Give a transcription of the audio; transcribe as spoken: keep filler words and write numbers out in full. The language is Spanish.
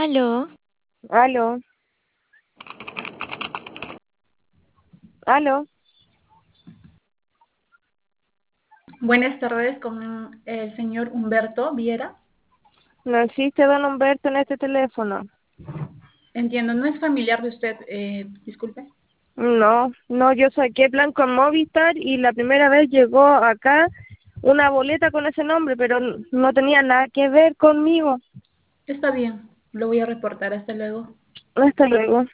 Aló, Aló, aló. Buenas tardes con el señor Humberto Viera. No existe don Humberto en este teléfono. Entiendo, no es familiar de usted, eh, disculpe. No, no, yo saqué plan con Movistar y la primera vez llegó acá una boleta con ese nombre, pero n- no tenía nada que ver conmigo. Está bien, lo voy a reportar. Hasta luego. Hasta luego.